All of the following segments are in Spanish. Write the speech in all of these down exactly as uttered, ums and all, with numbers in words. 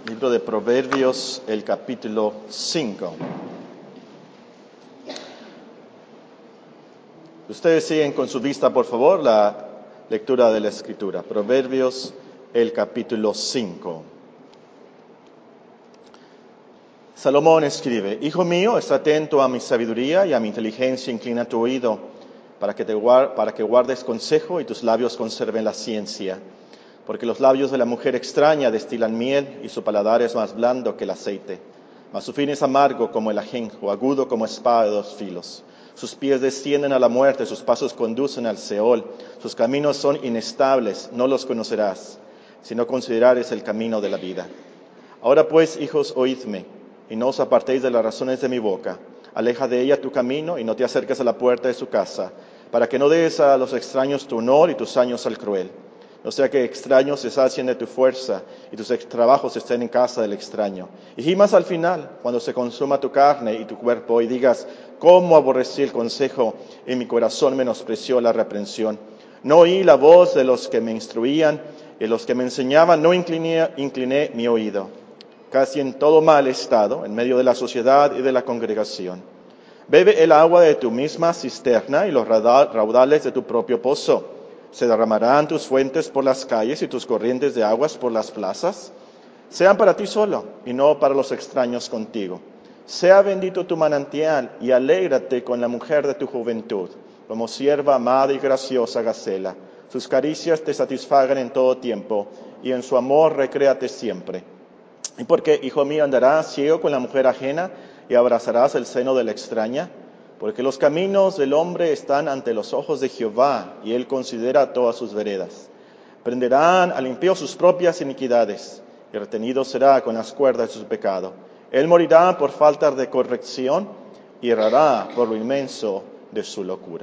Libro de Proverbios, el capítulo cinco. Ustedes siguen con su vista, por favor, la lectura de la Escritura. Proverbios, el capítulo cinco. Salomón escribe: Hijo mío, está atento a mi sabiduría y a mi inteligencia, inclina tu oído, para que, te guard- para que guardes consejo y tus labios conserven la ciencia. Porque los labios de la mujer extraña destilan miel, y su paladar es más blando que el aceite. Mas su fin es amargo como el ajenjo, agudo como espada de dos filos. Sus pies descienden a la muerte, sus pasos conducen al Seol. Sus caminos son inestables, no los conocerás, si no considerares el camino de la vida. Ahora pues, hijos, oídme, y no os apartéis de las razones de mi boca. Aleja de ella tu camino, y no te acerques a la puerta de su casa, para que no des a los extraños tu honor y tus años al cruel. No sea que extraños se sacien de tu fuerza y tus trabajos estén en casa del extraño. Y gimas al final, cuando se consuma tu carne y tu cuerpo, y digas: ¿cómo aborrecí el consejo y mi corazón menospreció la reprensión? No oí la voz de los que me instruían, y los que me enseñaban no incliné, incliné mi oído. Casi en todo mal estado, en medio de la sociedad y de la congregación. Bebe el agua de tu misma cisterna y los raudales de tu propio pozo. ¿Se derramarán tus fuentes por las calles y tus corrientes de aguas por las plazas? Sean para ti solo y no para los extraños contigo. Sea bendito tu manantial y alégrate con la mujer de tu juventud, como sierva amada y graciosa Gacela. Sus caricias te satisfagan en todo tiempo y en su amor recréate siempre. ¿Y por qué, hijo mío, andarás ciego con la mujer ajena y abrazarás el seno de la extraña? Porque los caminos del hombre están ante los ojos de Jehová, y él considera todas sus veredas. Prenderán al impío sus propias iniquidades, y retenido será con las cuerdas de su pecado. Él morirá por falta de corrección, y errará por lo inmenso de su locura.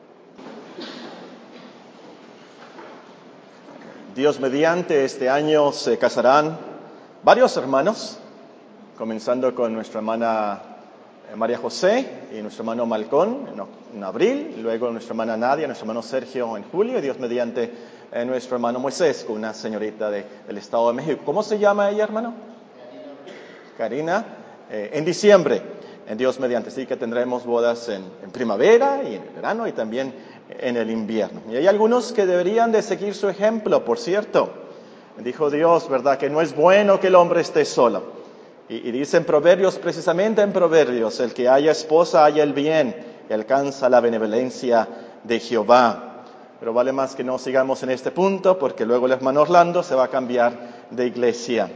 Dios mediante, este año se casarán varios hermanos, comenzando con nuestra hermana María José y nuestro hermano Malcón en abril, luego nuestra hermana Nadia, nuestro hermano Sergio en julio, y Dios mediante eh, nuestro hermano Moisés con una señorita de, del Estado de México. ¿Cómo se llama ella, hermano? Karina. Karina, eh, en diciembre, en Dios mediante. Así que tendremos bodas en, en primavera y en el verano y también en el invierno. Y hay algunos que deberían de seguir su ejemplo, por cierto. Dijo Dios, ¿verdad?, que no es bueno que el hombre esté solo. Y, y dice en Proverbios, precisamente en Proverbios, el que haya esposa haya el bien y alcanza la benevolencia de Jehová. Pero vale más que no sigamos en este punto, porque luego el hermano Orlando se va a cambiar de iglesia.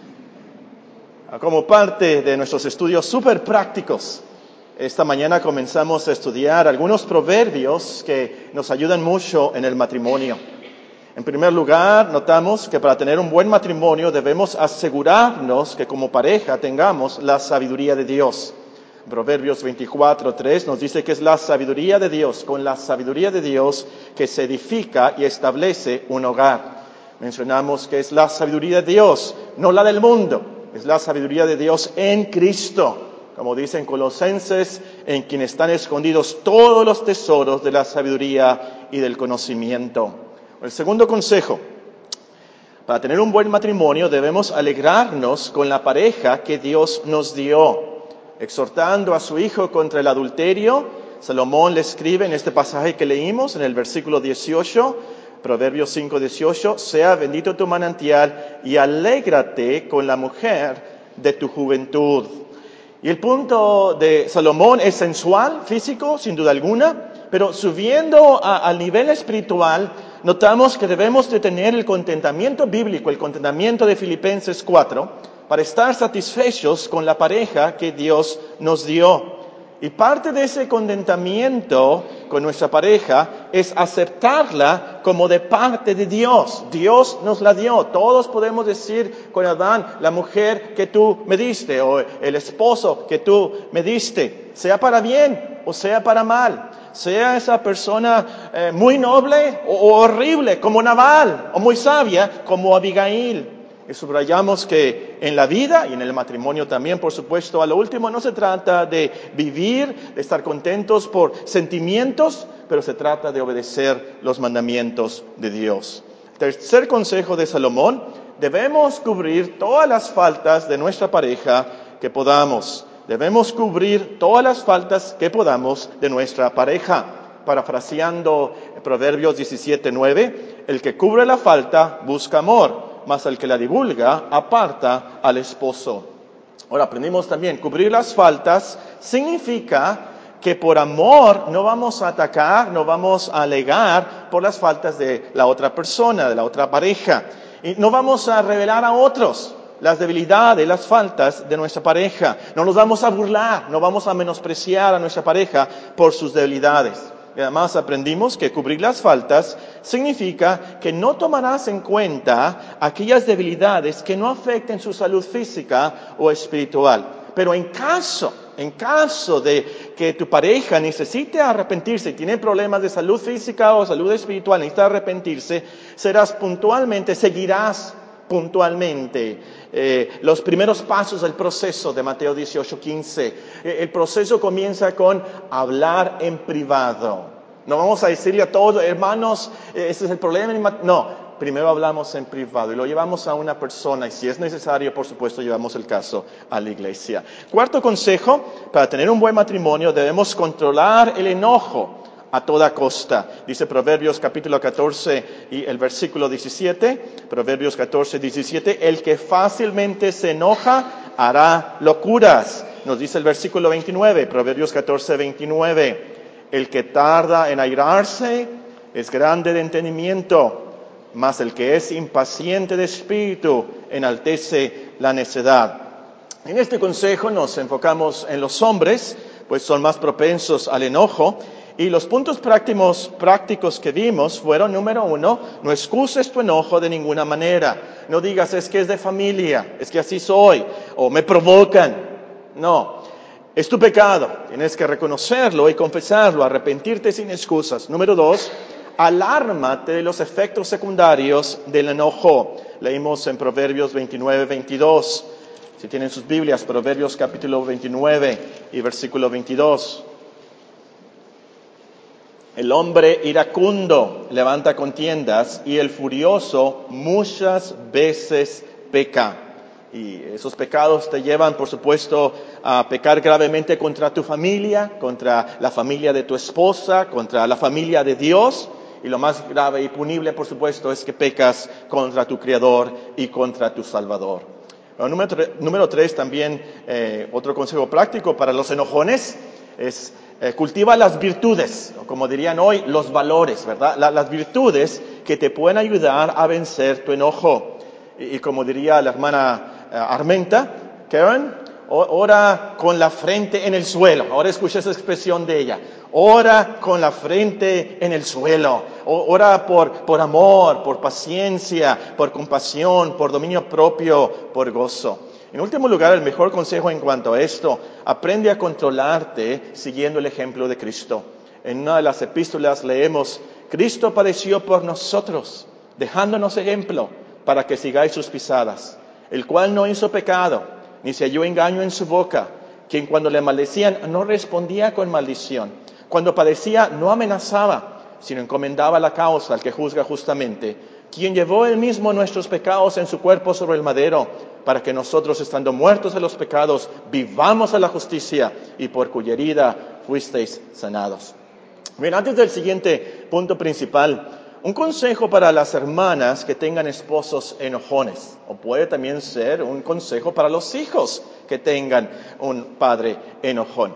Como parte de nuestros estudios súper prácticos, esta mañana comenzamos a estudiar algunos proverbios que nos ayudan mucho en el matrimonio. En primer lugar, notamos que para tener un buen matrimonio debemos asegurarnos que como pareja tengamos la sabiduría de Dios. Proverbios veinticuatro tres nos dice que es la sabiduría de Dios, con la sabiduría de Dios que se edifica y establece un hogar. Mencionamos que es la sabiduría de Dios, no la del mundo, es la sabiduría de Dios en Cristo. Como dicen Colosenses, en quien están escondidos todos los tesoros de la sabiduría y del conocimiento. El segundo consejo: para tener un buen matrimonio debemos alegrarnos con la pareja que Dios nos dio. Exhortando a su hijo contra el adulterio, Salomón le escribe en este pasaje que leímos, en el versículo dieciocho, Proverbios cinco dieciocho, sea bendito tu manantial y alégrate con la mujer de tu juventud. Y el punto de Salomón es sensual, físico, sin duda alguna, pero subiendo a, al nivel espiritual, notamos que debemos de tener el contentamiento bíblico, el contentamiento de Filipenses cuatro, para estar satisfechos con la pareja que Dios nos dio. Y parte de ese contentamiento con nuestra pareja es aceptarla como de parte de Dios. Dios nos la dio. Todos podemos decir con Adán, la mujer que tú me diste, o el esposo que tú me diste, sea para bien o sea para mal. Sea esa persona eh, muy noble o, o horrible como Nabal, o muy sabia como Abigail. Y subrayamos que en la vida y en el matrimonio también, por supuesto, a lo último no se trata de vivir, de estar contentos por sentimientos, pero se trata de obedecer los mandamientos de Dios. Tercer consejo de Salomón: debemos cubrir todas las faltas de nuestra pareja que podamos. Debemos cubrir todas las faltas que podamos de nuestra pareja. Parafraseando Proverbios diecisiete nueve, el que cubre la falta busca amor, mas el que la divulga aparta al esposo. Ahora aprendimos también, cubrir las faltas significa que por amor no vamos a atacar, no vamos a alegar por las faltas de la otra persona, de la otra pareja. Y no vamos a revelar a otros las debilidades, las faltas de nuestra pareja. No nos vamos a burlar, no vamos a menospreciar a nuestra pareja por sus debilidades. Y además aprendimos que cubrir las faltas significa que no tomarás en cuenta aquellas debilidades que no afecten su salud física o espiritual. Pero en caso, en caso de que tu pareja necesite arrepentirse, tiene problemas de salud física o salud espiritual, necesita arrepentirse, serás puntualmente, seguirás puntualmente eh, los primeros pasos del proceso de Mateo dieciocho quince. Eh, el proceso comienza con hablar en privado. No vamos a decirle a todos, hermanos, eh, ese es el problema. No, primero hablamos en privado y lo llevamos a una persona y si es necesario, por supuesto, llevamos el caso a la iglesia. Cuarto consejo, para tener un buen matrimonio debemos controlar el enojo a toda costa. Dice Proverbios capítulo catorce y el versículo diecisiete, Proverbios catorce, diecisiete, el que fácilmente se enoja hará locuras. Nos dice el versículo veintinueve, Proverbios catorce, veintinueve, el que tarda en airarse es grande de entendimiento, mas el que es impaciente de espíritu enaltece la necedad. En este consejo nos enfocamos en los hombres, pues son más propensos al enojo. Y los puntos prácticos, prácticos que vimos fueron, número uno, no excuses tu enojo de ninguna manera. No digas, es que es de familia, es que así soy, o me provocan. No, es tu pecado, tienes que reconocerlo y confesarlo, arrepentirte sin excusas. Número dos, alármate de los efectos secundarios del enojo. Leímos en Proverbios veintinueve, veintidós. Si tienen sus Biblias, Proverbios capítulo veintinueve y versículo veintidós. El hombre iracundo levanta contiendas y el furioso muchas veces peca. Y esos pecados te llevan, por supuesto, a pecar gravemente contra tu familia, contra la familia de tu esposa, contra la familia de Dios. Y lo más grave y punible, por supuesto, es que pecas contra tu Creador y contra tu Salvador. Bueno, número, tre- número tres, también eh, otro consejo práctico para los enojones es eh, cultiva las virtudes, o como dirían hoy, los valores, ¿verdad? La, las virtudes que te pueden ayudar a vencer tu enojo. Y, y como diría la hermana eh, Armenta, Karen, ora con la frente en el suelo. Ahora escucha esa expresión de ella. Ora con la frente en el suelo. Ora por, por amor, por paciencia, por compasión, por dominio propio, por gozo. En último lugar, el mejor consejo en cuanto a esto, aprende a controlarte siguiendo el ejemplo de Cristo. En una de las epístolas leemos, Cristo padeció por nosotros, dejándonos ejemplo para que sigáis sus pisadas, el cual no hizo pecado, ni se halló engaño en su boca, quien cuando le maldecían no respondía con maldición, cuando padecía no amenazaba, sino encomendaba la causa al que juzga justamente, quien llevó él mismo nuestros pecados en su cuerpo sobre el madero, para que nosotros, estando muertos a los pecados, vivamos a la justicia, y por cuya herida fuisteis sanados. Bien, antes del siguiente punto principal, un consejo para las hermanas que tengan esposos enojones, o puede también ser un consejo para los hijos que tengan un padre enojón.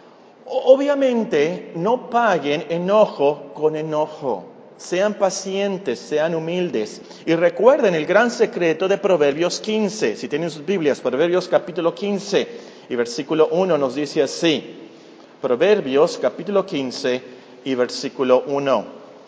Obviamente, no paguen enojo con enojo. Sean pacientes, sean humildes. Y recuerden el gran secreto de Proverbios quince. Si tienen sus Biblias, Proverbios capítulo quince y versículo uno nos dice así. Proverbios capítulo quince y versículo uno.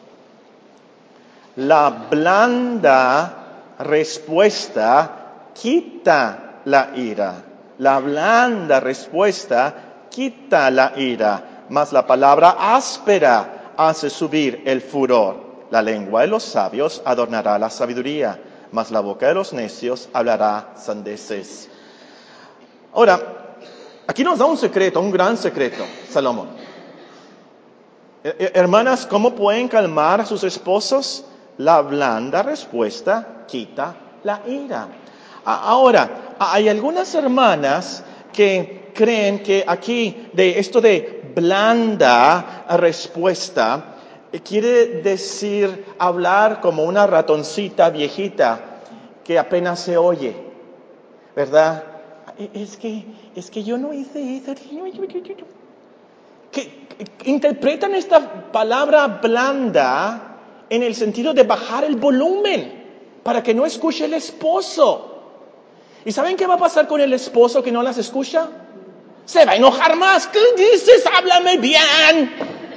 La blanda respuesta quita la ira. La blanda respuesta quita la ira, mas la palabra áspera hace subir el furor. La lengua de los sabios adornará la sabiduría, mas la boca de los necios hablará sandeces. Ahora, aquí nos da un secreto, un gran secreto, Salomón. Hermanas, ¿cómo pueden calmar a sus esposos? La blanda respuesta quita la ira. Ahora, hay algunas hermanas que creen que aquí, de esto de blanda respuesta, quiere decir hablar como una ratoncita viejita que apenas se oye, ¿verdad? Es que, es que yo no hice eso. Que, que interpretan esta palabra blanda en el sentido de bajar el volumen para que no escuche el esposo. ¿Y saben qué va a pasar con el esposo que no las escucha? Se va a enojar más. ¿Qué dices? Háblame bien.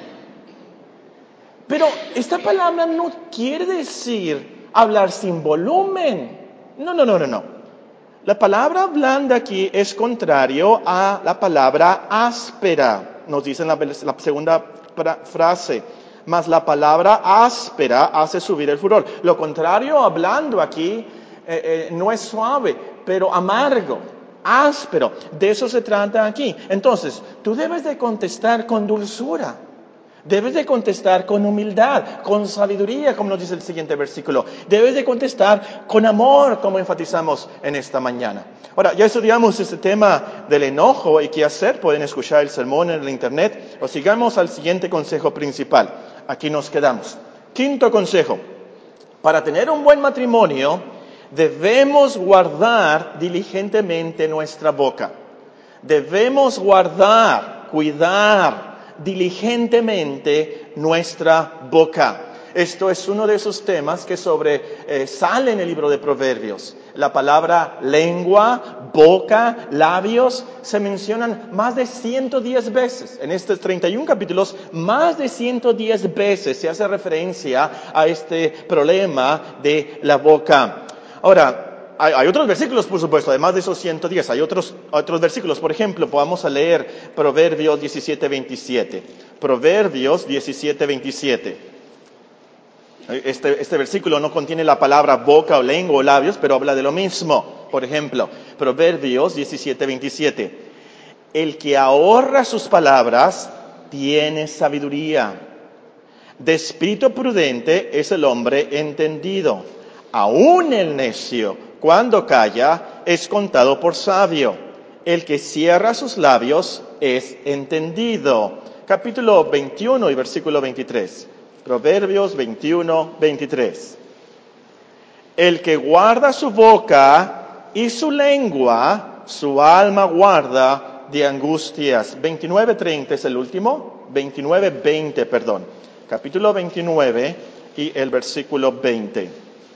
Pero esta palabra no quiere decir hablar sin volumen. No, no, no, no, no. La palabra blanda aquí es contrario a la palabra áspera. Nos dice en la, la segunda pra, frase. Mas la palabra áspera hace subir el furor. Lo contrario a blando aquí eh, eh, no es suave, pero amargo, áspero. De eso se trata aquí. Entonces, tú debes de contestar con dulzura. Debes de contestar con humildad, con sabiduría, como nos dice el siguiente versículo. Debes de contestar con amor, como enfatizamos en esta mañana. Ahora, ya estudiamos este tema del enojo y qué hacer. Pueden escuchar el sermón en el internet. O sigamos al siguiente consejo principal. Aquí nos quedamos. Quinto consejo. Para tener un buen matrimonio, debemos guardar diligentemente nuestra boca. Debemos guardar, cuidar diligentemente nuestra boca. Esto es uno de esos temas que sobre eh, sale en el libro de Proverbios. La palabra lengua, boca, labios se mencionan más de ciento diez veces. En estos treinta y uno capítulos, más de ciento diez veces se hace referencia a este problema de la boca. Ahora, Hay, hay otros versículos, por supuesto, además de esos ciento diez. Hay otros, otros versículos. Por ejemplo, vamos a leer Proverbios diecisiete veintisiete. Proverbios diecisiete veintisiete. Este, este versículo no contiene la palabra boca o lengua o labios, pero habla de lo mismo. Por ejemplo, Proverbios diecisiete veintisiete. El que ahorra sus palabras tiene sabiduría. De espíritu prudente es el hombre entendido. Aún el necio, cuando calla, es contado por sabio. El que cierra sus labios es entendido. Capítulo veintiuno y versículo veintitrés. Proverbios veintiuno, veintitrés. El que guarda su boca y su lengua, su alma guarda de angustias. veintinueve, treinta es el último. veintinueve, veinte, perdón. Capítulo veintinueve y el versículo veinte.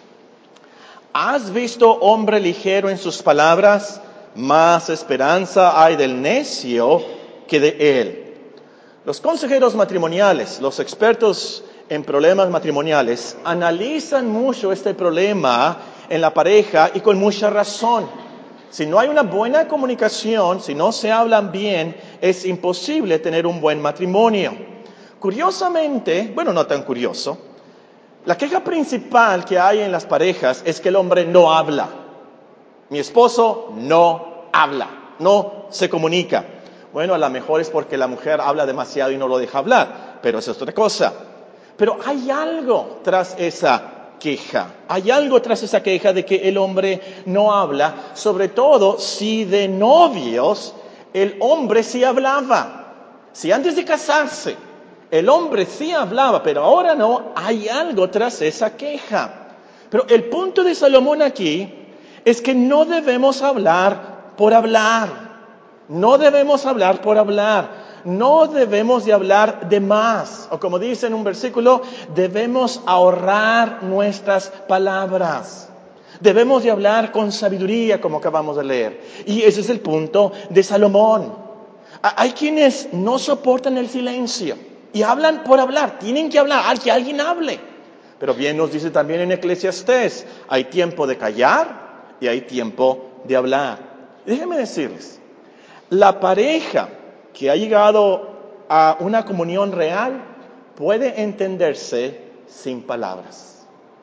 ¿Has visto hombre ligero en sus palabras? Más esperanza hay del necio que de él. Los consejeros matrimoniales, los expertos en problemas matrimoniales, analizan mucho este problema en la pareja y con mucha razón. Si no hay una buena comunicación, si no se hablan bien, es imposible tener un buen matrimonio. Curiosamente, bueno, no tan curioso, la queja principal que hay en las parejas es que el hombre no habla. Mi esposo no habla, no se comunica. Bueno, a lo mejor es porque la mujer habla demasiado y no lo deja hablar, pero eso es otra cosa. Pero hay algo tras esa queja, hay algo tras esa queja de que el hombre no habla, sobre todo si de novios el hombre sí hablaba. Si antes de casarse el hombre sí hablaba, pero ahora no, hay algo tras esa queja. Pero el punto de Salomón aquí es que no debemos hablar por hablar. No debemos hablar por hablar. No debemos de hablar de más. O como dice en un versículo, debemos ahorrar nuestras palabras. Debemos de hablar con sabiduría, como acabamos de leer. Y ese es el punto de Salomón. Hay quienes no soportan el silencio y hablan por hablar. Tienen que hablar, que alguien hable. Pero bien nos dice también en Eclesiastés, hay tiempo de callar y hay tiempo de hablar. Déjenme decirles, la pareja que ha llegado a una comunión real puede entenderse sin palabras.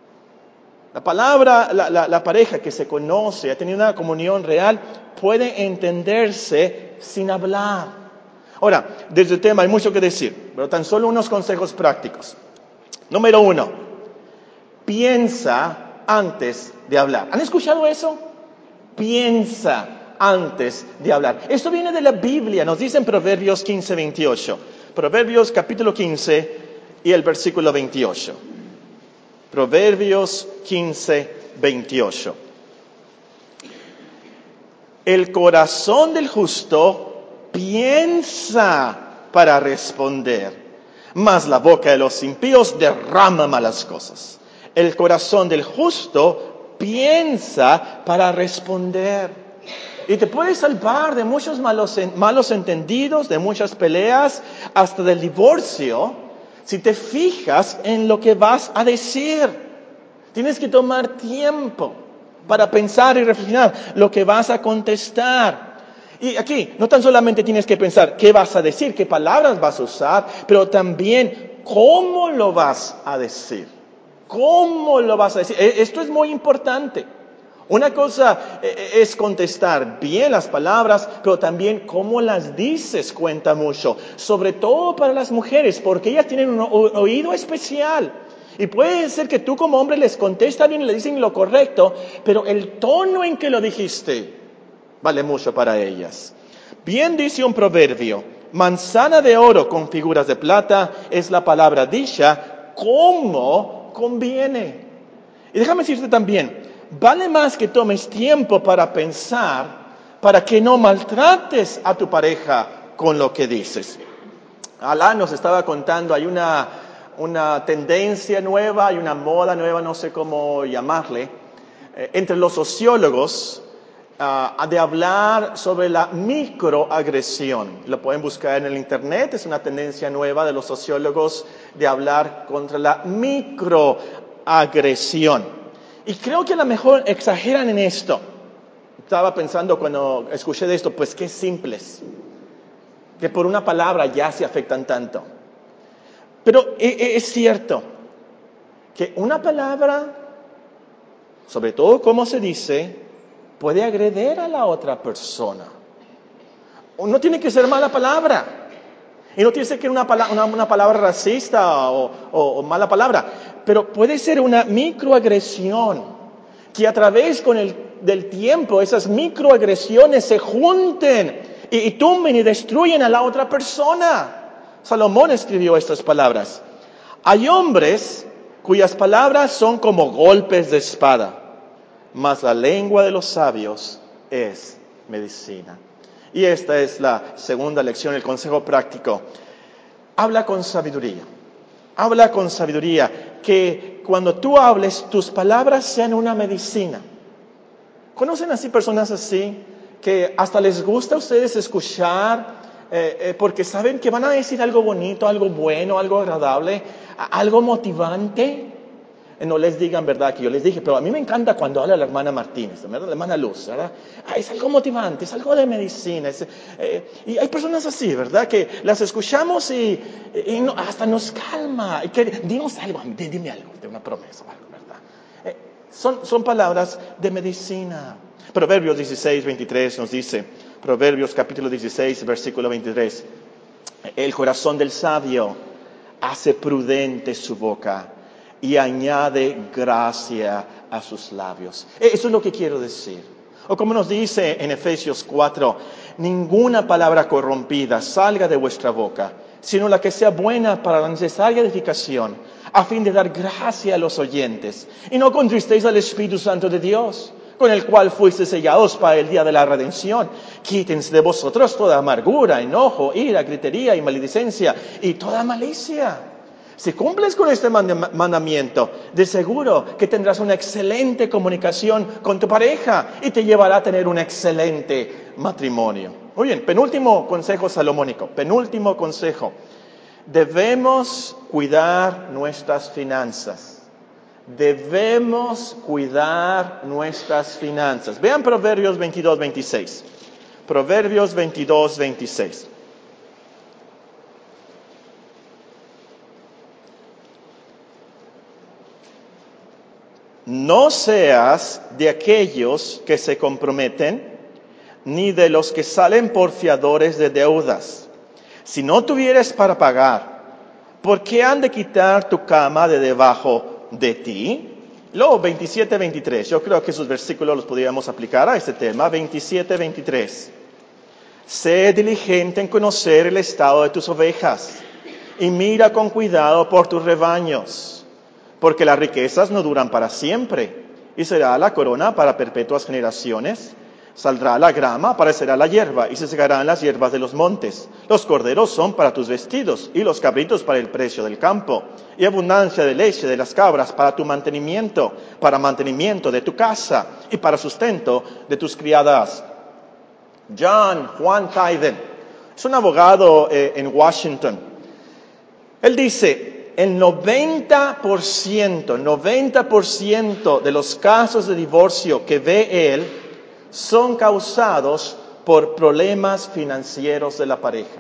La palabra, la, la, la pareja que se conoce, ha tenido una comunión real, puede entenderse sin hablar. Ahora, desde el tema hay mucho que decir, pero tan solo unos consejos prácticos. Número uno, piensa antes de hablar. ¿Han escuchado eso? Piensa antes de hablar. Esto viene de la Biblia, nos dice en Proverbios quince, veintiocho. Proverbios capítulo quince y el versículo veintiocho. Proverbios quince, veintiocho. El corazón del justo piensa para responder, mas la boca de los impíos derrama malas cosas. El corazón del justo piensa para responder. Y te puede salvar de muchos malos, malos entendidos, de muchas peleas, hasta del divorcio, si te fijas en lo que vas a decir. Tienes que tomar tiempo para pensar y reflexionar lo que vas a contestar. Y aquí, no tan solamente tienes que pensar qué vas a decir, qué palabras vas a usar, pero también cómo lo vas a decir. ¿Cómo lo vas a decir? Esto es muy importante. Una cosa es contestar bien las palabras, pero también cómo las dices cuenta mucho. Sobre todo para las mujeres, porque ellas tienen un oído especial. Y puede ser que tú como hombre les contestas bien y le dicen lo correcto, pero el tono en que lo dijiste vale mucho para ellas. Bien dice un proverbio, manzana de oro con figuras de plata es la palabra dicha, como conviene. Y déjame decirte también, vale más que tomes tiempo para pensar, para que no maltrates a tu pareja con lo que dices. Alá nos estaba contando, hay una, una tendencia nueva, hay una moda nueva, no sé cómo llamarle, eh, entre los sociólogos, uh, de hablar sobre la microagresión. Lo pueden buscar en el internet, es una tendencia nueva de los sociólogos de hablar contra la microagresión. Y creo que a lo mejor exageran en esto. Estaba pensando cuando escuché de esto, pues qué simples. Que por una palabra ya se afectan tanto. Pero es cierto que una palabra, sobre todo cómo se dice, puede agredir a la otra persona. No tiene que ser mala palabra. Y no tiene que ser una, pala- una, una palabra racista o, o, o mala palabra. Pero puede ser una microagresión que a través con el, del tiempo esas microagresiones se junten y, y tumben y destruyen a la otra persona. Salomón escribió estas palabras. Hay hombres cuyas palabras son como golpes de espada, mas la lengua de los sabios es medicina. Y esta es la segunda lección, el consejo práctico. Habla con sabiduría. Habla con sabiduría. Que cuando tú hables, tus palabras sean una medicina. ¿Conocen así personas así? Que hasta les gusta a ustedes escuchar, eh, eh, porque saben que van a decir algo bonito, algo bueno, algo agradable, algo motivante. No les digan, ¿verdad? Que yo les dije, pero a mí me encanta cuando habla la hermana Martínez, ¿verdad? La hermana Luz, ¿verdad? Ah, es algo motivante, es algo de medicina. Es, eh, y hay personas así, ¿verdad? Que las escuchamos y, y no, hasta nos calma. Y que, dinos algo, dime algo, de una promesa o algo, ¿verdad? Eh, son, son palabras de medicina. Proverbios dieciséis, veintitrés nos dice, Proverbios capítulo dieciséis, versículo veintitrés, el corazón del sabio hace prudente su boca y añade gracia a sus labios. Eso es lo que quiero decir. O como nos dice en Efesios cuatro, ninguna palabra corrompida salga de vuestra boca, sino la que sea buena para la necesaria edificación, a fin de dar gracia a los oyentes. Y no contristéis al Espíritu Santo de Dios, con el cual fuiste sellados para el día de la redención. Quítense de vosotros toda amargura, enojo, ira, gritería y maledicencia y toda malicia. Si cumples con este mandamiento, de seguro que tendrás una excelente comunicación con tu pareja y te llevará a tener un excelente matrimonio. Muy bien, penúltimo consejo salomónico, penúltimo consejo. Debemos cuidar nuestras finanzas. Debemos cuidar nuestras finanzas. Vean Proverbios veintidós, veintiséis. Proverbios veintidós, veintiséis. No seas de aquellos que se comprometen, ni de los que salen por fiadores de deudas. Si no tuvieres para pagar, ¿por qué han de quitar tu cama de debajo de ti? Luego veintisiete, veintitrés. Yo creo que esos versículos los podríamos aplicar a este tema. veintisiete, veintitrés. Sé diligente en conocer el estado de tus ovejas y mira con cuidado por tus rebaños, porque las riquezas no duran para siempre, y será la corona para perpetuas generaciones. Saldrá la grama, aparecerá la hierba, y se secarán las hierbas de los montes. Los corderos son para tus vestidos, y los cabritos para el precio del campo, y abundancia de leche de las cabras para tu mantenimiento, para mantenimiento de tu casa, y para sustento de tus criadas. John Juan Tyden es un abogado eh, en Washington. Él dice, el noventa por ciento, noventa por ciento de los casos de divorcio que ve él son causados por problemas financieros de la pareja.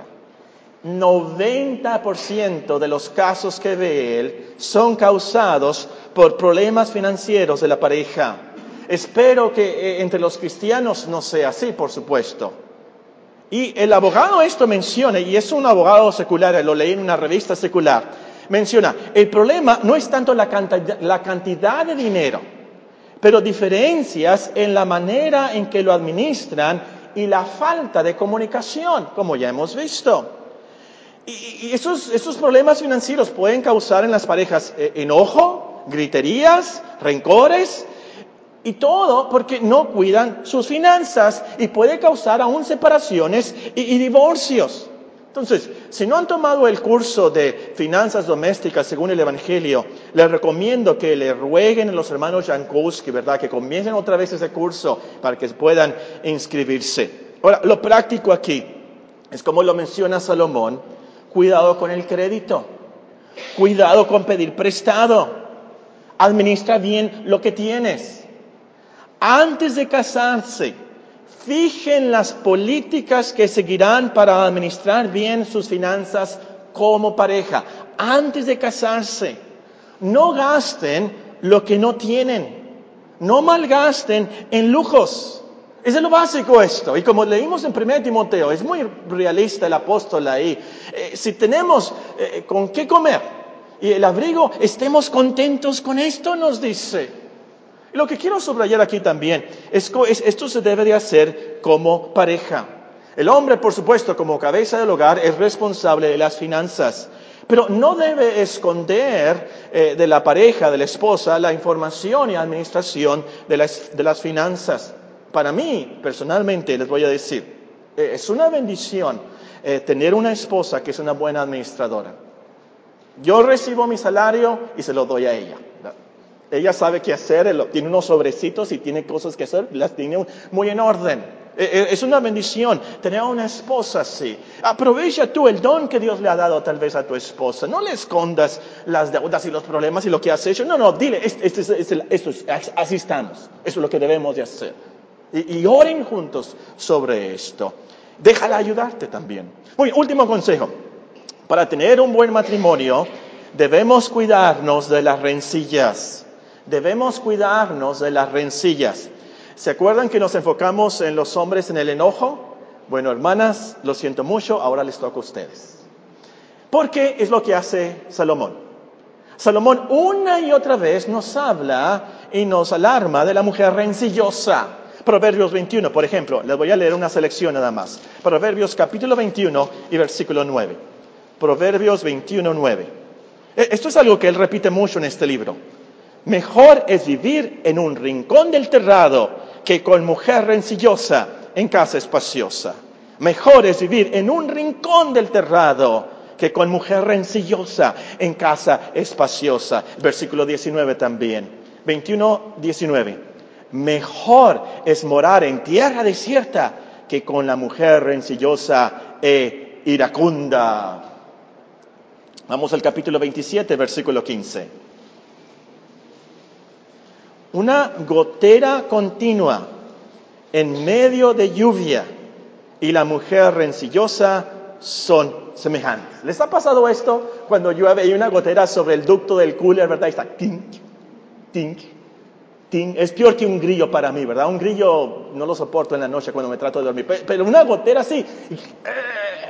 noventa por ciento de los casos que ve él son causados por problemas financieros de la pareja. Espero que eh, entre los cristianos no sea así, por supuesto. Y el abogado esto menciona, y es un abogado secular, lo leí en una revista secular, menciona, el problema no es tanto la cantidad, la cantidad de dinero, pero diferencias en la manera en que lo administran y la falta de comunicación, como ya hemos visto. Y, y esos, esos problemas financieros pueden causar en las parejas eh, enojo, griterías, rencores, y todo porque no cuidan sus finanzas y puede causar aún separaciones y, y divorcios. Entonces, si no han tomado el curso de finanzas domésticas según el Evangelio, les recomiendo que le rueguen a los hermanos Jankowski, ¿verdad? Que comiencen otra vez ese curso para que puedan inscribirse. Ahora, lo práctico aquí es como lo menciona Salomón, cuidado con el crédito, cuidado con pedir prestado, administra bien lo que tienes. Antes de casarse, fijen las políticas que seguirán para administrar bien sus finanzas como pareja. Antes de casarse, no gasten lo que no tienen. No malgasten en lujos. Es lo básico esto. Y como leímos en primera Timoteo, es muy realista el apóstol ahí. Eh, si tenemos eh, con qué comer y el abrigo, estemos contentos con esto, nos dice. Lo que quiero subrayar aquí también es que esto se debe de hacer como pareja. El hombre, por supuesto, como cabeza del hogar, es responsable de las finanzas, pero no debe esconder eh, de la pareja, de la esposa, la información y administración de las, de las finanzas. Para mí, personalmente, les voy a decir, eh, es una bendición eh, tener una esposa que es una buena administradora. Yo recibo mi salario y se lo doy a ella. Ella sabe qué hacer, tiene unos sobrecitos y tiene cosas que hacer, las tiene muy en orden. Es una bendición tener a una esposa así. Aprovecha tú el don que Dios le ha dado tal vez a tu esposa. No le escondas las deudas y los problemas y lo que has hecho. No, no, dile, esto es, esto es, así estamos. Eso es lo que debemos de hacer. Y, y oren juntos sobre esto. Déjala ayudarte también. Muy último consejo. Para tener un buen matrimonio, debemos cuidarnos de las rencillas. Debemos cuidarnos de las rencillas. ¿Se acuerdan que nos enfocamos en los hombres en el enojo? Bueno, hermanas, lo siento mucho, ahora les toca a ustedes. Porque es lo que hace Salomón. Salomón una y otra vez nos habla y nos alarma de la mujer rencillosa. Proverbios veintiuno, por ejemplo, les voy a leer una selección nada más. Proverbios capítulo veintiuno y versículo nueve. Proverbios veintiuno, nueve. Esto es algo que él repite mucho en este libro. Mejor es vivir en un rincón del terrado que con mujer rencillosa en casa espaciosa. Mejor es vivir en un rincón del terrado que con mujer rencillosa en casa espaciosa. Versículo diecinueve también. veintiuno, diecinueve. Mejor es morar en tierra desierta que con la mujer rencillosa e iracunda. Vamos al capítulo veintisiete, versículo quince. Una gotera continua en medio de lluvia y la mujer rencillosa son semejantes. ¿Les ha pasado esto cuando llueve y una gotera sobre el ducto del cooler, verdad? Y está tink, tink, tink. Es peor que un grillo para mí, ¿verdad? Un grillo no lo soporto en la noche cuando me trato de dormir. Pero una gotera así. Y, eh,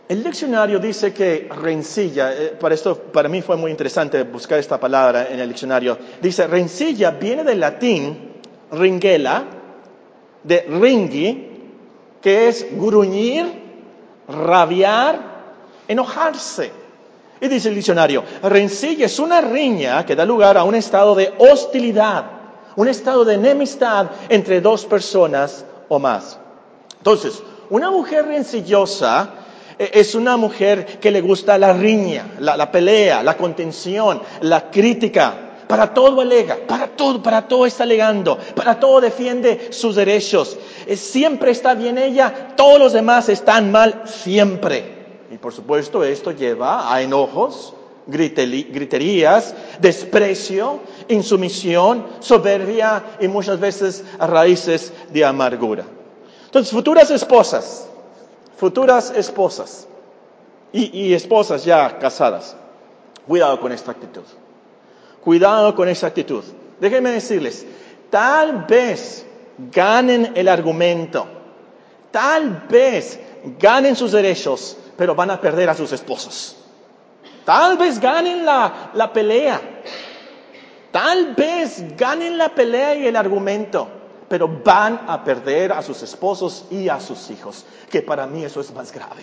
El diccionario dice que rencilla, eh, para esto para mí fue muy interesante buscar esta palabra en el diccionario. Dice, rencilla viene del latín ringela, de ringhi, que es gruñir, rabiar, enojarse. Y dice el diccionario, rencilla es una riña que da lugar a un estado de hostilidad, un estado de enemistad entre dos personas o más. Entonces, una mujer rencillosa es una mujer que le gusta la riña, la, la pelea, la contención, la crítica. Para todo alega, para todo, para todo está alegando, para todo defiende sus derechos. Siempre está bien ella, todos los demás están mal siempre. Y por supuesto esto lleva a enojos, griterías, desprecio, insumisión, soberbia y muchas veces a raíces de amargura. Entonces, futuras esposas, futuras esposas y, y esposas ya casadas, cuidado con esta actitud. Cuidado con esa actitud. Déjenme decirles, tal vez ganen el argumento, tal vez ganen sus derechos, pero van a perder a sus esposos. Tal vez ganen la, la pelea, tal vez ganen la pelea y el argumento, pero van a perder a sus esposos y a sus hijos, que para mí eso es más grave.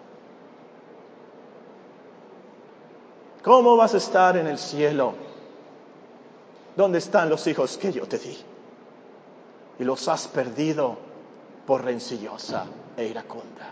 ¿Cómo vas a estar en el cielo? ¿Dónde están los hijos que yo te di? Y los has perdido por rencillosa e iracunda.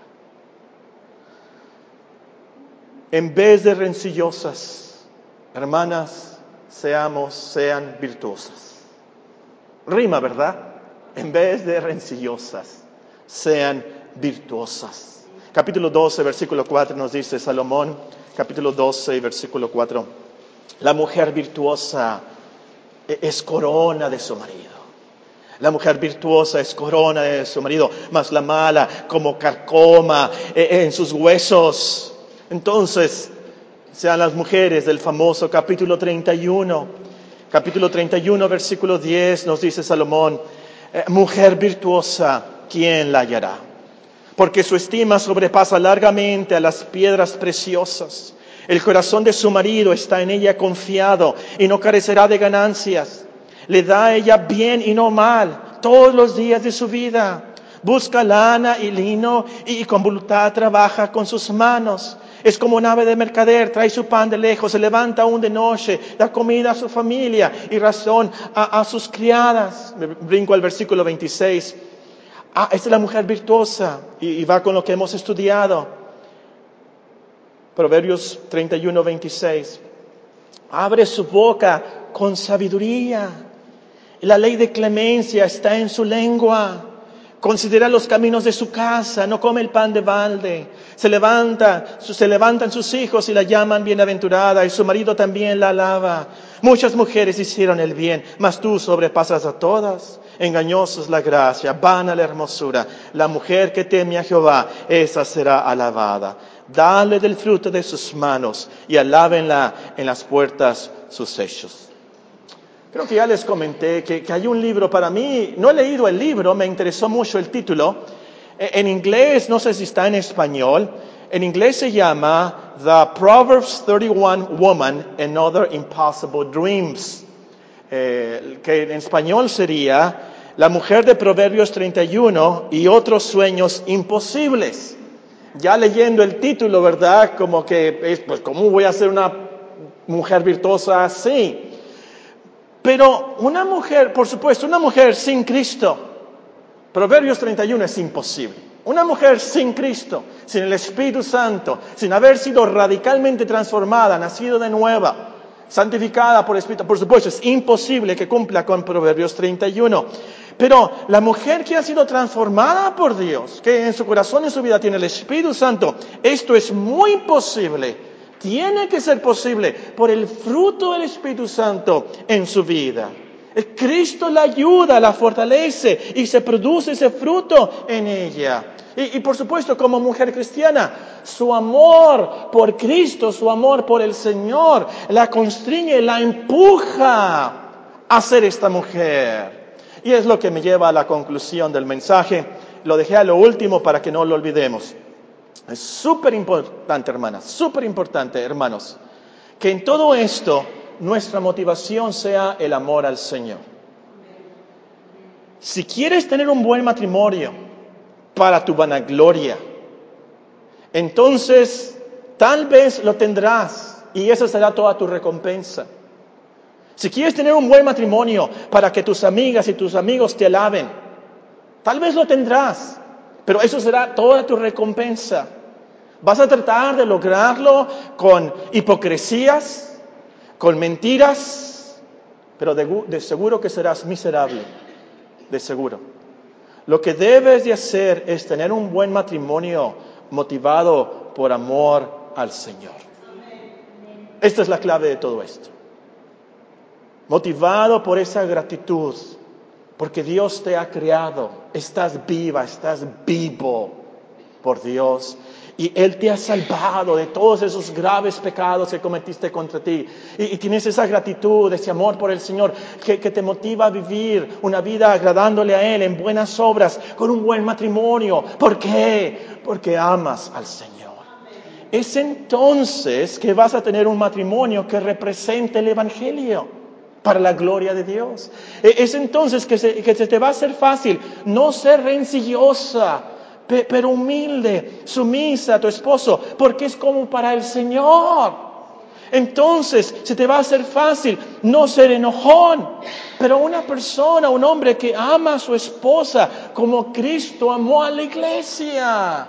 En vez de rencillosas, hermanas, seamos, sean virtuosas. Rima, ¿verdad? En vez de rencillosas, sean virtuosas. Capítulo doce, versículo cuatro nos dice Salomón, capítulo doce, versículo cuatro. La mujer virtuosa es corona de su marido. La mujer virtuosa es corona de su marido, mas la mala como carcoma en sus huesos. Entonces, sean las mujeres del famoso capítulo treinta y uno. Capítulo treinta y uno, versículo diez, nos dice Salomón, mujer virtuosa, ¿quién la hallará? Porque su estima sobrepasa largamente a las piedras preciosas. El corazón de su marido está en ella confiado y no carecerá de ganancias. Le da a ella bien y no mal todos los días de su vida. Busca lana y lino y con voluntad trabaja con sus manos. Es como un ave de mercader, trae su pan de lejos, se levanta aún de noche, da comida a su familia y razón a, a sus criadas. Me brinco al versículo veintiséis. Ah, esta es la mujer virtuosa y, y va con lo que hemos estudiado. Proverbios treinta y uno, veintiséis. Abre su boca con sabiduría. La ley de clemencia está en su lengua. Considera los caminos de su casa, no come el pan de balde. Se levanta, se levantan sus hijos y la llaman bienaventurada, y su marido también la alaba. Muchas mujeres hicieron el bien, mas tú sobrepasas a todas. Engañosa es la gracia, vana la hermosura. La mujer que teme a Jehová, esa será alabada. Dale del fruto de sus manos y alábenla en las puertas sus hechos. Creo que ya les comenté que, que hay un libro para mí, no he leído el libro, me interesó mucho el título. En inglés, no sé si está en español, en inglés se llama The Proverbs thirty one Woman and Other Impossible Dreams, eh, que en español sería La mujer de Proverbios treinta y uno y otros sueños imposibles. Ya leyendo el título, ¿verdad? Como que, pues, ¿cómo voy a ser una mujer virtuosa así? Pero una mujer, por supuesto, una mujer sin Cristo, Proverbios treinta y uno es imposible. Una mujer sin Cristo, sin el Espíritu Santo, sin haber sido radicalmente transformada, nacido de nueva, santificada por el Espíritu, por supuesto, es imposible que cumpla con Proverbios treinta y uno. Pero la mujer que ha sido transformada por Dios, que en su corazón y en su vida tiene el Espíritu Santo, esto es muy posible. Tiene que ser posible por el fruto del Espíritu Santo en su vida. El Cristo la ayuda, la fortalece y se produce ese fruto en ella. Y, y por supuesto, como mujer cristiana, su amor por Cristo, su amor por el Señor, la constriñe, la empuja a ser esta mujer. Y es lo que me lleva a la conclusión del mensaje. Lo dejé a lo último para que no lo olvidemos. Es súper importante, hermanas, súper importante, hermanos, que en todo esto nuestra motivación sea el amor al Señor. Si quieres tener un buen matrimonio para tu vanagloria, entonces tal vez lo tendrás y esa será toda tu recompensa. Si quieres tener un buen matrimonio para que tus amigas y tus amigos te alaben, tal vez lo tendrás, pero eso será toda tu recompensa. Vas a tratar de lograrlo con hipocresías, con mentiras, pero de, de seguro que serás miserable, de seguro. Lo que debes de hacer es tener un buen matrimonio motivado por amor al Señor. Esta es la clave de todo esto. Motivado por esa gratitud, porque Dios te ha creado, estás viva, estás vivo por Dios, y Él te ha salvado de todos esos graves pecados que cometiste contra ti, y, y tienes esa gratitud, ese amor por el Señor, que, que te motiva a vivir una vida agradándole a Él, en buenas obras, con un buen matrimonio. ¿Por qué? Porque amas al Señor. Es entonces que vas a tener un matrimonio que represente el Evangelio para la gloria de Dios. Es entonces que se, que se te va a hacer fácil no ser rencillosa, pe, pero humilde, sumisa a tu esposo, porque es como para el Señor. Entonces se te va a hacer fácil no ser enojón, pero una persona, un hombre que ama a su esposa como Cristo amó a la iglesia.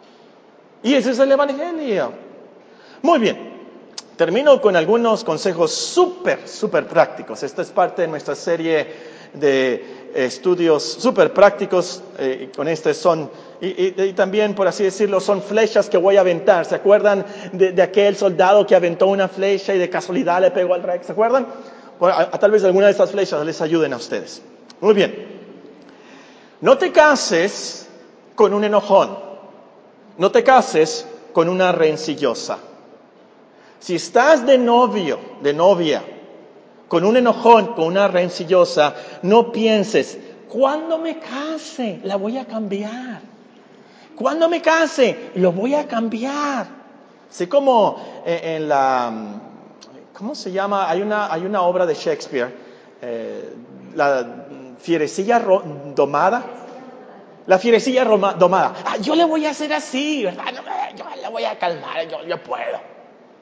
Y ese es el Evangelio. Muy bien. Termino con algunos consejos súper, súper prácticos. Esta es parte de nuestra serie de estudios súper prácticos. Eh, con este son, y, y, y también, por así decirlo, son flechas que voy a aventar. ¿Se acuerdan de, de aquel soldado que aventó una flecha y de casualidad le pegó al rey? ¿Se acuerdan? Bueno, a, a, tal vez alguna de estas flechas les ayuden a ustedes. Muy bien. No te cases con un enojón. No te cases con una rencillosa. Si estás de novio, de novia, con un enojón, con una rencillosa, no pienses, cuando me case, la voy a cambiar. Cuando me case, lo voy a cambiar. Así como en la, ¿cómo se llama? Hay una, hay una obra de Shakespeare, eh, la fierecilla ro- domada. La fierecilla roma, domada. Ah, yo le voy a hacer así, ¿verdad? No, yo la voy a calmar, yo, yo puedo.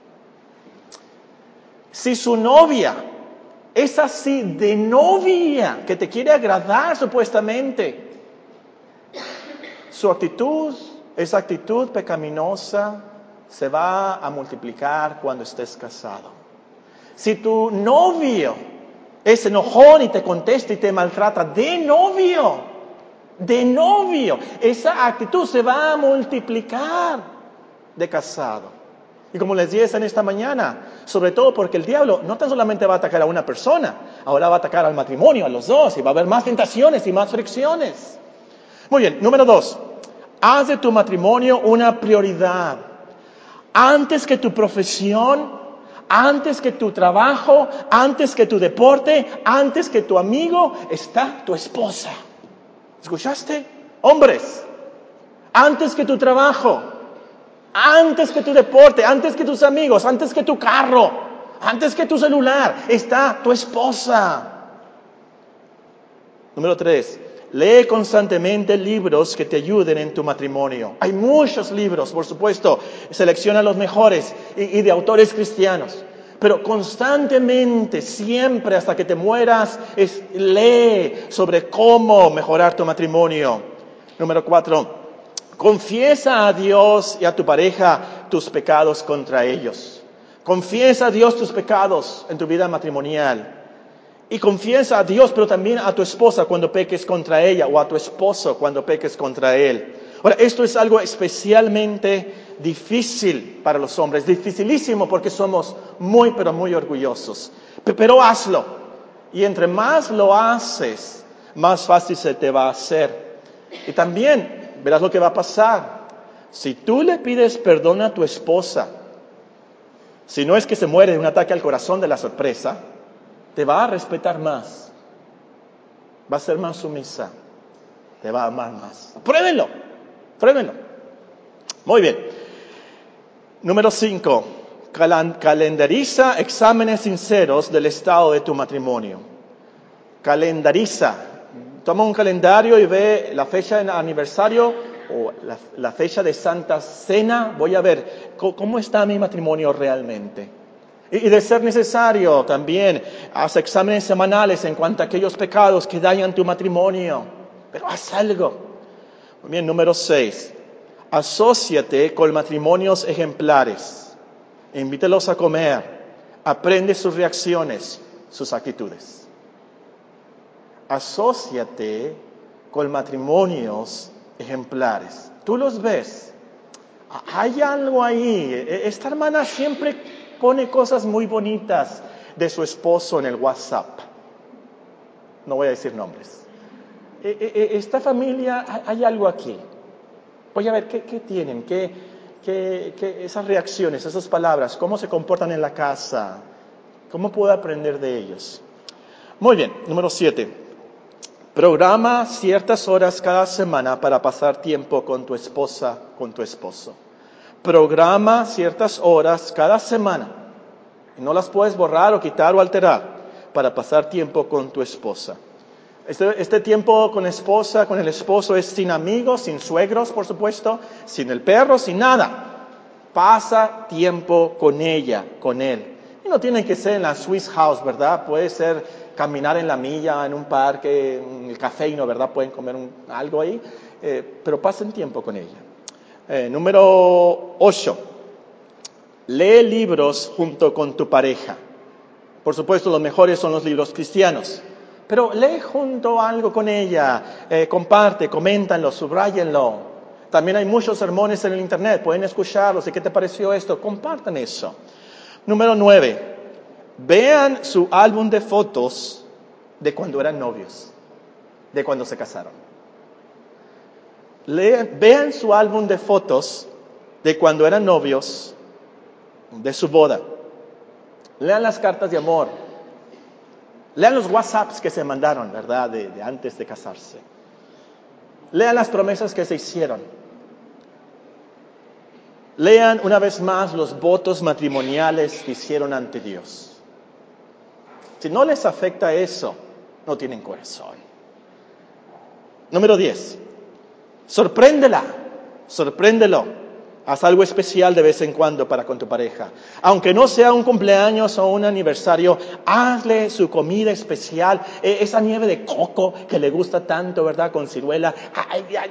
Si su novia es así de novia, que te quiere agradar supuestamente, su actitud, esa actitud pecaminosa, se va a multiplicar cuando estés casado. Si tu novio es enojón y te contesta y te maltrata de novio, de novio, esa actitud se va a multiplicar de casado. Y como les dije en esta mañana, sobre todo porque el diablo no tan solamente va a atacar a una persona, ahora va a atacar al matrimonio, a los dos, y va a haber más tentaciones y más fricciones. Muy bien, número dos, haz de tu matrimonio una prioridad. Antes que tu profesión, antes que tu trabajo, antes que tu deporte, antes que tu amigo, está tu esposa. ¿Escuchaste? Hombres, antes que tu trabajo, antes que tu deporte, antes que tus amigos, antes que tu carro, antes que tu celular, está tu esposa. Número tres, lee constantemente libros que te ayuden en tu matrimonio. Hay muchos libros, por supuesto, selecciona los mejores y, y de autores cristianos. Pero constantemente, siempre hasta que te mueras, es, lee sobre cómo mejorar tu matrimonio. Número cuatro, confiesa a Dios y a tu pareja tus pecados contra ellos. Confiesa a Dios tus pecados en tu vida matrimonial. Y confiesa a Dios, pero también a tu esposa cuando peques contra ella, o a tu esposo cuando peques contra él. Ahora, esto es algo especialmente difícil para los hombres, dificilísimo porque somos muy, pero muy orgullosos. Pero hazlo. Y entre más lo haces, más fácil se te va a hacer. Y también verás lo que va a pasar. Si tú le pides perdón a tu esposa, si no es que se muere de un ataque al corazón de la sorpresa, te va a respetar más, va a ser más sumisa, te va a amar más. Pruébenlo, pruébenlo. Muy bien. Número cinco. Calendariza exámenes sinceros del estado de tu matrimonio. Calendariza. Toma un calendario y ve la fecha de aniversario o la, la fecha de Santa Cena. Voy a ver cómo está mi matrimonio realmente. Y, y de ser necesario también, haz exámenes semanales en cuanto a aquellos pecados que dañan tu matrimonio. Pero haz algo. Muy bien, número seis. Asóciate con matrimonios ejemplares. Invítalos a comer. Aprende sus reacciones, sus actitudes. Asóciate con matrimonios ejemplares. Tú los ves. Hay algo ahí. Esta hermana siempre pone cosas muy bonitas de su esposo en el WhatsApp. No voy a decir nombres. Esta familia, hay algo aquí. Voy a ver qué, qué tienen, qué, qué, qué, esas reacciones, esas palabras, cómo se comportan en la casa, cómo puedo aprender de ellos. Muy bien, número siete. Programa ciertas horas cada semana para pasar tiempo con tu esposa, con tu esposo. Programa ciertas horas cada semana. Y no las puedes borrar o quitar o alterar para pasar tiempo con tu esposa. Este, este tiempo con esposa, con el esposo es sin amigos, sin suegros, por supuesto, sin el perro, sin nada. Pasa tiempo con ella, con él. Y no tiene que ser en la Swiss House, ¿verdad? Puede ser caminar en la milla, en un parque, en el cafeíno, ¿verdad? Pueden comer un, algo ahí, eh, pero pasen tiempo con ella. Eh, número ocho. Lee libros junto con tu pareja. Por supuesto, los mejores son los libros cristianos. Pero lee junto algo con ella, eh, comparte, coméntanlo, subráyenlo. También hay muchos sermones en el internet, pueden escucharlos. ¿Y qué te pareció esto? Compartan eso. Número nueve, vean su álbum de fotos de cuando eran novios, de cuando se casaron. Lean, vean su álbum de fotos de cuando eran novios, de su boda. Lean las cartas de amor. Lean los WhatsApps que se mandaron, ¿verdad? De, de antes de casarse. Lean las promesas que se hicieron. Lean una vez más los votos matrimoniales que hicieron ante Dios. Si no les afecta eso, no tienen corazón. Número diez. Sorpréndela, sorpréndelo. Haz algo especial de vez en cuando para con tu pareja. Aunque no sea un cumpleaños o un aniversario, hazle su comida especial. Eh, esa nieve de coco que le gusta tanto, ¿verdad? Con ciruela. Ay, ay.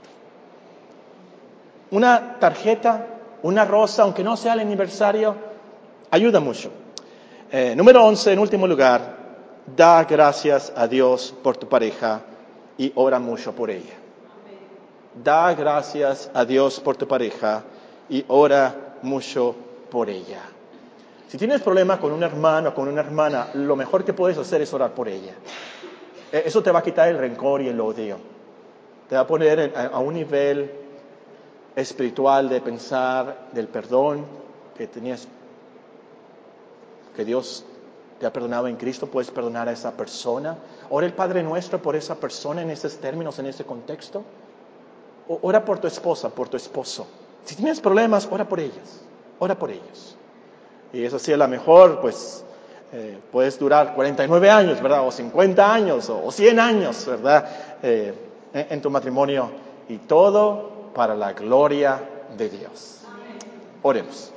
Una tarjeta, una rosa, aunque no sea el aniversario, ayuda mucho. Eh, número once, en último lugar, da gracias a Dios por tu pareja y ora mucho por ella. Da gracias a Dios por tu pareja y ora mucho por ella. Si tienes problema con un hermano o con una hermana, lo mejor que puedes hacer es orar por ella. Eso te va a quitar el rencor y el odio. Te va a poner a un nivel espiritual de pensar del perdón que tenías, que Dios te ha perdonado en Cristo. Puedes perdonar a esa persona. Ora el Padre Nuestro por esa persona en esos términos, en ese contexto. Ora por tu esposa, por tu esposo. Si tienes problemas, ora por ellas. Ora por ellos. Y eso sí, a lo mejor, pues, eh, puedes durar cuarenta y nueve años, ¿verdad? O cincuenta años, o cien años, ¿verdad? Eh, en, en tu matrimonio. Y todo para la gloria de Dios. Oremos.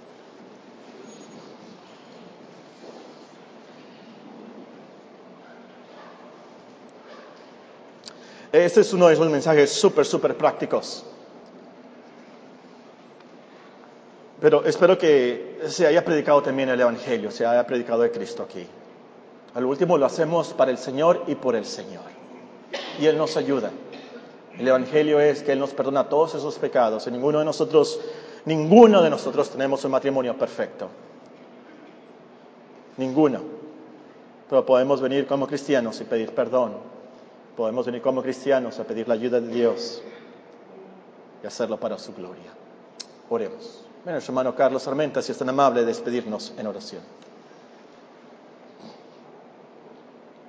Este es uno de esos mensajes súper, súper prácticos. Pero espero que se haya predicado también el Evangelio, se haya predicado de Cristo aquí. Al último lo hacemos para el Señor y por el Señor. Y Él nos ayuda. El Evangelio es que Él nos perdona todos esos pecados. Y ninguno de nosotros, ninguno de nosotros tenemos un matrimonio perfecto. Ninguno. Pero podemos venir como cristianos y pedir perdón. Podemos venir como cristianos a pedir la ayuda de Dios y hacerlo para su gloria. Oremos. Bueno, nuestro hermano Carlos Armenta, si es tan amable, despedirnos en oración.